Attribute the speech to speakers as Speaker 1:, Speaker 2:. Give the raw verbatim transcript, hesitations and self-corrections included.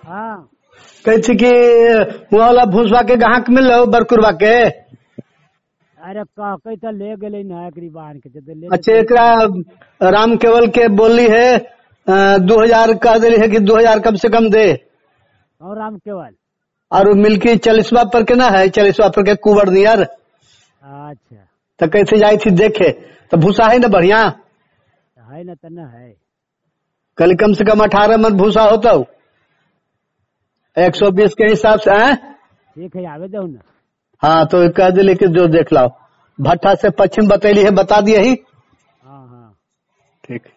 Speaker 1: हाँ
Speaker 2: कहती कि वहाँ वाला भूसवा के गाहक मिल रहे बरकुरवा के।
Speaker 1: अरे कह कही तो ले गए ना एकरी बाहर के तो ले।
Speaker 2: अच्छा एकरा राम केवल के बोली है दो हजार कह दिली है कि दो हजार कम से कम दे।
Speaker 1: और राम केवल
Speaker 2: और मिल्की चालीसवा पर के ना है, चालीसवा पर के कुंवर नियर।
Speaker 1: अच्छा
Speaker 2: तो कैसे जाई थी देखे तो भूसा है ना बढ़िया
Speaker 1: है ना, तना है
Speaker 2: कल कम से कम अठारह मन भूसा होता एक सौ बीस के हिसाब से है।
Speaker 1: ठीक है आवे दो ना।
Speaker 2: हाँ तो कह दिली कि जो देख लाओ भट्टा से पश्चिम बतैली है बता दिए ही।
Speaker 1: हाँ हाँ
Speaker 2: ठीक।